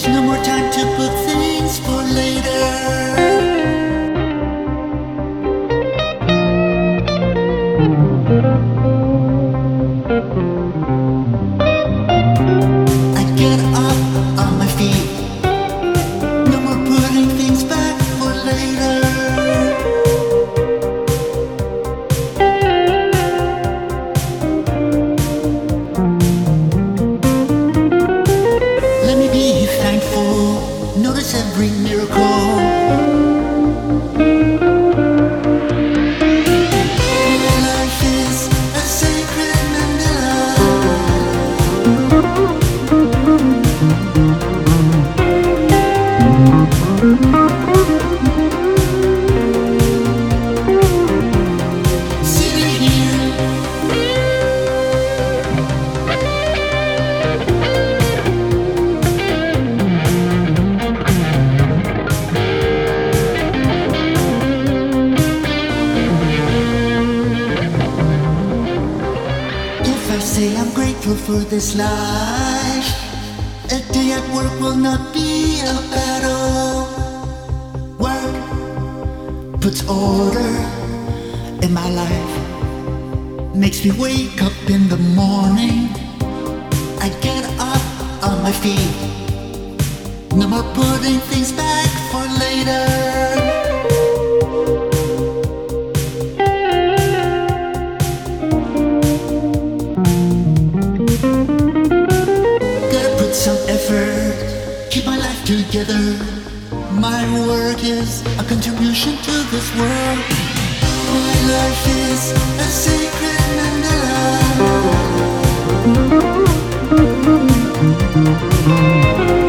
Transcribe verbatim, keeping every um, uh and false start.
No more time to put things for later. I get up on my feet. No more putting things back for later. Let me be thankful. Notice every miracle. My life is a sacred mandala. Sitting here, if I say I'm grateful for this life, a day at work will not be a battle. Work puts order in my life, makes me wake up in the morning. I get up on my feet. No more putting things back for later. Gotta put some effort, keep my life together. My work is a contribution to this world. My life is a sacred mandala.